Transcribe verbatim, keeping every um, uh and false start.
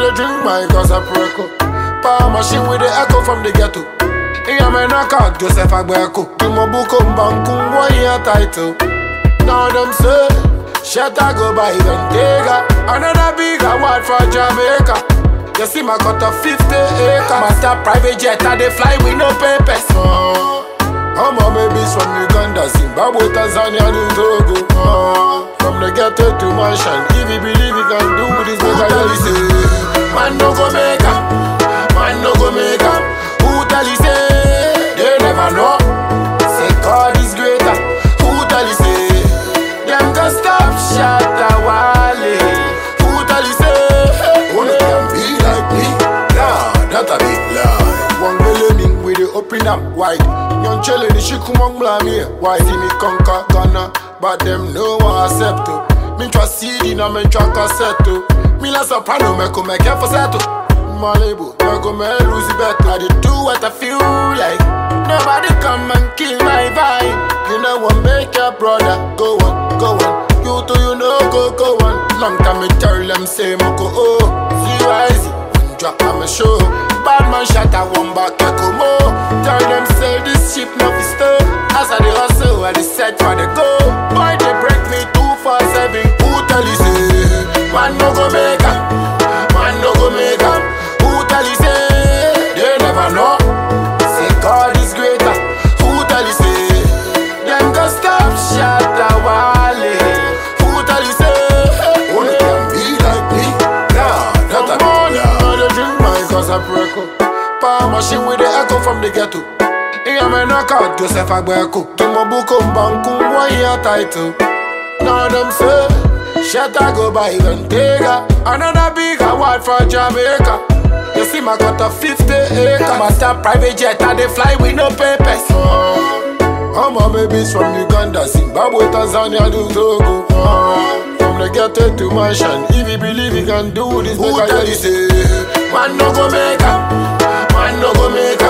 they drink my Casapreco. Power machine with the echo from the ghetto. Yeah, man, I can't Joseph Agbeko. Kimobuko Mbanku, one year title. Now them say, shut I go by Ventega. Another big award for Jamaica. You see my cut of fifty acres. Master private jet, and they fly with no papers. Oh, all my babies from Uganda, Zimbabwe, Tanzania, and Togo. Oh, from the ghetto to mansion. If you believe you can do this, make I tell you say, man no go make up, man no go make up. Who tell you say, they never know. Say God is greater. Who tell you say, them can stop shot a wale. Who tell you say, only can be like me. Nah, that a big lie. One believing with the open up wide. Young chillin' the shit come on blame me. Why see me conquer Ghana, but them no one accept to. Me trust C D, now me trust cassette to. Me la soprano, me come make for settle. Malibu, me go me lose better. I did do what I feel like. Nobody come and kill my vibe. You know what make your brother go on, go on. You too, you know go, go on. Long time me tell them say me go oh. Zero easy, one drop on my show. Bad man shot a one back to come oh. Tell them say this ship no fi stop. As I the hustle, I the set for the go. Boy they break me two for seven. Who tell you say, man no go make up, man no go make up. Who tell you say, they never know. Say God is greater. Who tell you say, them go stop shot a wale. Who tell you say, only can be like me. Nah, that a big lie. They drink my Casapreco. Power machine with the echo from the ghetto. Yeah, man, I can't Joseph Agbeko. Kimobuko Mbanku, one year title. Now them say, shut I go by Ventega. Another big award for Jamaica. You see my cut of fifty acres. Master private jet, and they fly with no papers. Oh, all my babies from Uganda, Zimbabwe, Tanzania, and Togo. Oh, from the ghetto to mansion. If you believe you can do this, who tell you say, man no go make up, man no go make up.